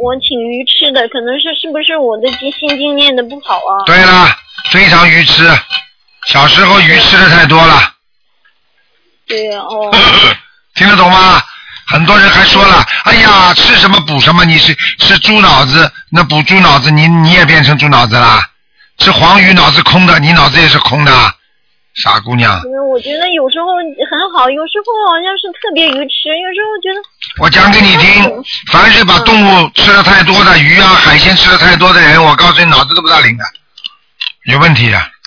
我挺愚痴的，可能是不是我的心经念的不好啊？ 对了，非常愚痴，小时候愚痴的太多了。 对哦。 听得懂吗？很多人还说了，哎呀，吃什么补什么，你是吃猪脑子，那补猪脑子，你也变成猪脑子啦？吃黄鱼脑子空的，你脑子也是空的，傻姑娘。 我觉得有时候很好，有时候好像是特别愚痴，有时候觉得。 我讲给你听，凡是把动物吃的太多的，鱼啊海鲜吃的太多的人，我告诉你，脑子都不大灵的，有问题的。